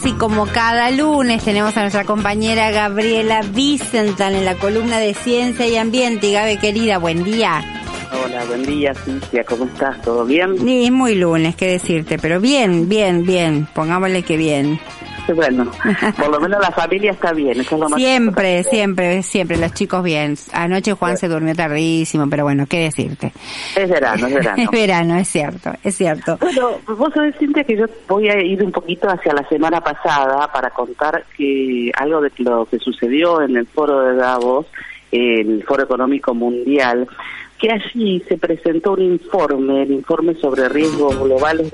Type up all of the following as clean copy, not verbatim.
y como cada lunes tenemos a nuestra compañera Gabriela Wiesenthal en la columna de Ciencia y Ambiente. Y Gabe, querida, buen día. Hola, buen día, Cintia, ¿cómo estás? ¿Todo bien? Sí, es muy lunes, qué decirte, pero bien, pongámosle que bien. Bueno, por lo menos la familia está bien, eso es lo más Siempre, los chicos bien. Anoche Juan se durmió tardísimo, pero bueno, qué decirte. Es verano. Es verano, es cierto. Bueno, vos sabés, Cintia, que yo voy a ir un poquito hacia la semana pasada para contar que algo de lo que sucedió en el foro de Davos, el Foro Económico Mundial, que allí se presentó un informe, el informe sobre riesgos globales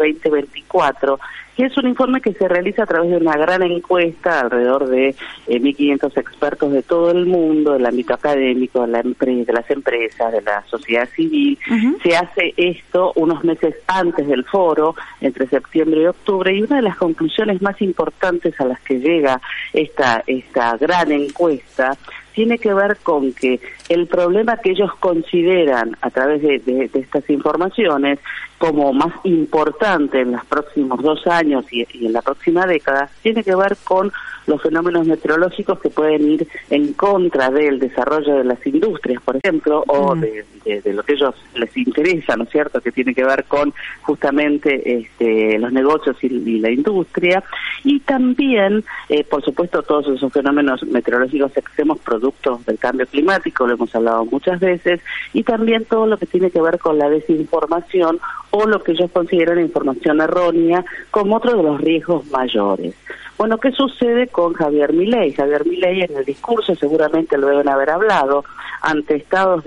2024, que es un informe que se realiza a través de una gran encuesta alrededor de 1.500 expertos de todo el mundo, del ámbito académico, de las empresas, de la sociedad civil. Uh-huh. Se hace esto unos meses antes del foro, entre septiembre y octubre, y una de las conclusiones más importantes a las que llega esta gran encuesta tiene que ver con que el problema que ellos consideran a través de estas informaciones como más importante en los próximos 2 años y en la próxima década, tiene que ver con los fenómenos meteorológicos que pueden ir en contra del desarrollo de las industrias, por ejemplo, o de lo que ellos les interesa, ¿no es cierto?, que tiene que ver con justamente los negocios y la industria, y también, por supuesto, todos esos fenómenos meteorológicos extremos productos del cambio climático, lo hemos hablado muchas veces, y también todo lo que tiene que ver con la desinformación o lo que ellos consideran información errónea como otro de los riesgos mayores. Bueno, ¿qué sucede con Javier Milei? Javier Milei en el discurso, seguramente lo deben haber hablado, ante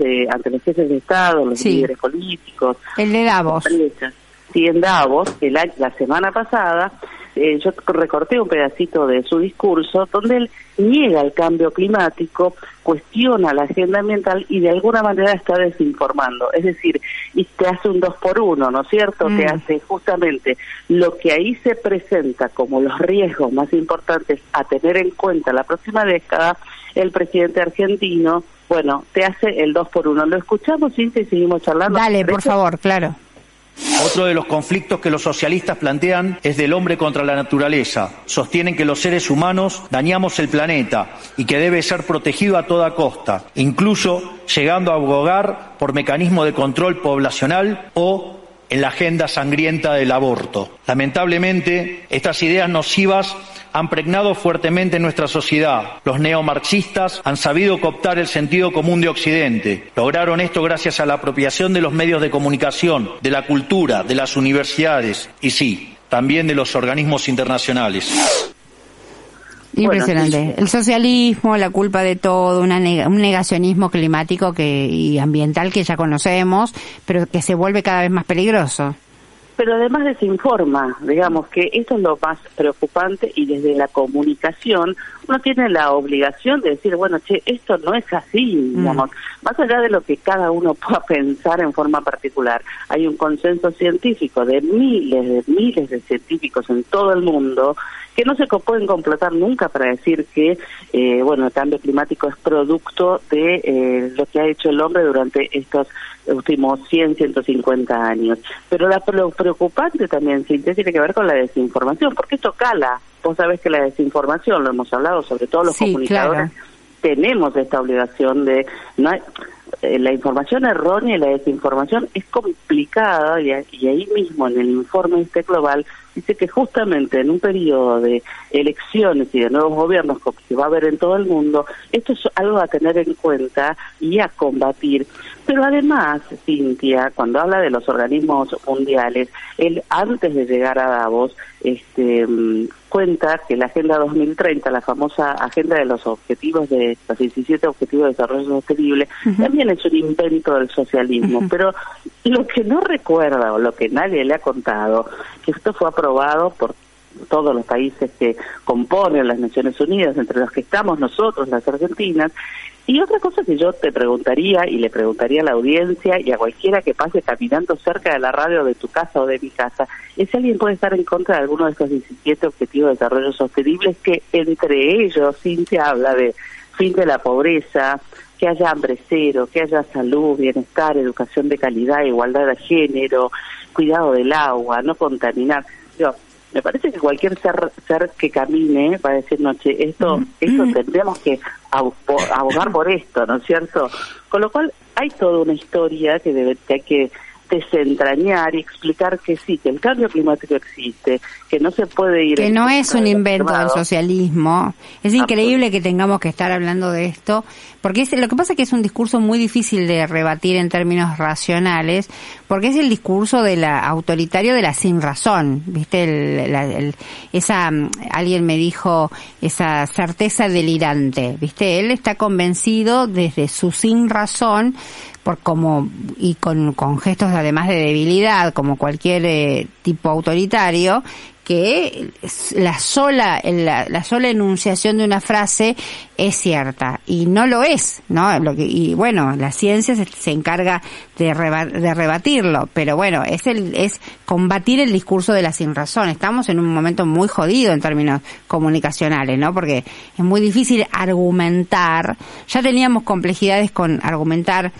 los jefes de Estado, los líderes políticos. El de Davos. Sí, en Davos, la semana pasada, yo recorté un pedacito de su discurso donde él niega el cambio climático, cuestiona la agenda ambiental y de alguna manera está desinformando. Es decir, y te hace un 2 por 1, ¿no es cierto? Te hace justamente lo que ahí se presenta como los riesgos más importantes a tener en cuenta la próxima década. El presidente argentino, bueno, te hace el 2 por 1. ¿Lo escuchamos, Cintia, y seguimos charlando? Dale, por favor, claro. Otro de los conflictos que los socialistas plantean es del hombre contra la naturaleza. Sostienen que los seres humanos dañamos el planeta y que debe ser protegido a toda costa, incluso llegando a abogar por mecanismos de control poblacional o en la agenda sangrienta del aborto. Lamentablemente, estas ideas nocivas han pregnado fuertemente nuestra sociedad. Los neomarxistas han sabido cooptar el sentido común de Occidente. Lograron esto gracias a la apropiación de los medios de comunicación, de la cultura, de las universidades y sí, también de los organismos internacionales. Impresionante. Bueno, sí. El socialismo, la culpa de todo, un negacionismo climático y ambiental que ya conocemos, pero que se vuelve cada vez más peligroso. Pero además desinforma, digamos que esto es lo más preocupante, y desde la comunicación uno tiene la obligación de decir, bueno, esto no es así, digamos, más allá de lo que cada uno pueda pensar en forma particular. Hay un consenso científico de miles de científicos en todo el mundo que no se pueden completar nunca para decir que, el cambio climático es producto de lo que ha hecho el hombre durante estos últimos 150 años. Pero lo preocupante también, Cintia, tiene que ver con la desinformación, porque esto cala. Vos sabés que la desinformación, lo hemos hablado, sobre todo los comunicadores, claro, tenemos esta obligación de... la información errónea y la desinformación es complicada, y ahí mismo en el informe global dice que justamente en un periodo de elecciones y de nuevos gobiernos que va a haber en todo el mundo, esto es algo a tener en cuenta y a combatir. Pero además, Cintia, cuando habla de los organismos mundiales, él antes de llegar a Davos cuenta que la Agenda 2030, la famosa Agenda de los Objetivos de los 17 Objetivos de Desarrollo Sostenible, también es un invento del socialismo. Pero lo que no recuerda, o lo que nadie le ha contado, que esto fue aprobado por todos los países que componen las Naciones Unidas, entre los que estamos nosotros, las argentinas. Y otra cosa que yo te preguntaría, y le preguntaría a la audiencia y a cualquiera que pase caminando cerca de la radio de tu casa o de mi casa, es si alguien puede estar en contra de alguno de estos 17 Objetivos de Desarrollo Sostenible, que entre ellos, Cintia, habla de fin de la pobreza, que haya hambre cero, que haya salud, bienestar, educación de calidad, igualdad de género, cuidado del agua, no contaminar. me parece que cualquier ser que camine va a decir, no, che, esto tendríamos que abogar por esto, ¿no es cierto? Con lo cual hay toda una historia que hay que desentrañar y explicar que sí, que el cambio climático existe, que no se puede ir... Que no es un invento del socialismo. Es increíble que tengamos que estar hablando de esto, porque lo que pasa es que es un discurso muy difícil de rebatir en términos racionales, porque es el discurso de la autoritario de la sin razón, ¿viste? Alguien me dijo esa certeza delirante, ¿viste? Él está convencido desde su sin razón con gestos además de debilidad, como cualquier tipo autoritario, que la sola enunciación de una frase es cierta y no lo es, ¿no? Y bueno, la ciencia se encarga de rebatirlo, pero bueno, es combatir el discurso de la sinrazón. Estamos en un momento muy jodido en términos comunicacionales, ¿no? Porque es muy difícil argumentar. Ya teníamos complejidades con argumentar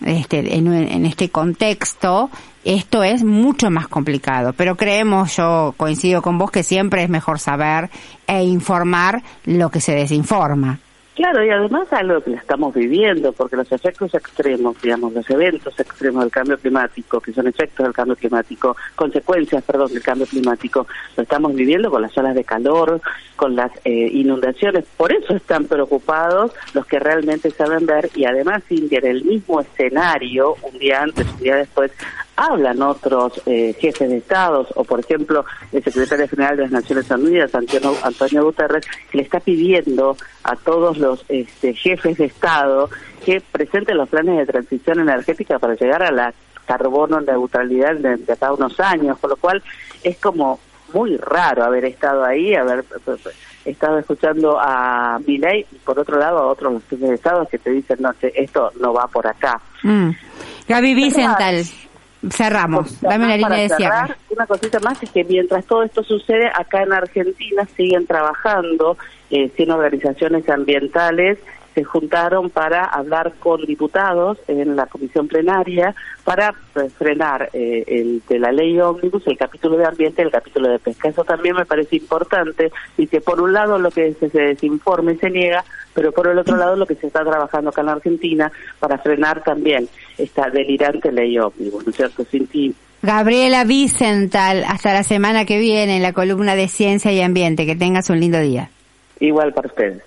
en este contexto. Esto es mucho más complicado, pero yo coincido con vos que siempre es mejor saber e informar lo que se desinforma. Claro, y además algo que estamos viviendo, porque los efectos extremos, digamos, los eventos extremos del cambio climático, que son efectos del cambio climático, consecuencias, del cambio climático, lo estamos viviendo con las olas de calor, con las inundaciones. Por eso están preocupados los que realmente saben ver, y además, Cintia, en el mismo escenario, un día antes, un día después, hablan otros jefes de estados, o por ejemplo el secretario general de las Naciones Unidas, Antonio Guterres, que le está pidiendo a todos los jefes de estado que presenten los planes de transición energética para llegar a la carbono neutralidad de acá a unos años, con lo cual es como muy raro haber estado ahí, haber estado escuchando a Milei y por otro lado a otros jefes de estado que te dicen, no, esto no va por acá. Gaby Wiesenthal. Cerramos, dame una línea de cierre. Una cosita más es que mientras todo esto sucede, acá en Argentina siguen trabajando 100 organizaciones ambientales, se juntaron para hablar con diputados en la comisión plenaria para frenar de la ley ómnibus, el capítulo de ambiente y el capítulo de pesca. Eso también me parece importante, y que por un lado lo que se desinforma y se niega, pero por el otro lado lo que se está trabajando acá en Argentina para frenar también esta delirante ley ómnibus, ¿no es cierto, Cinti? Gabriela Wiesenthal, hasta la semana que viene en la columna de Ciencia y Ambiente. Que tengas un lindo día. Igual para ustedes.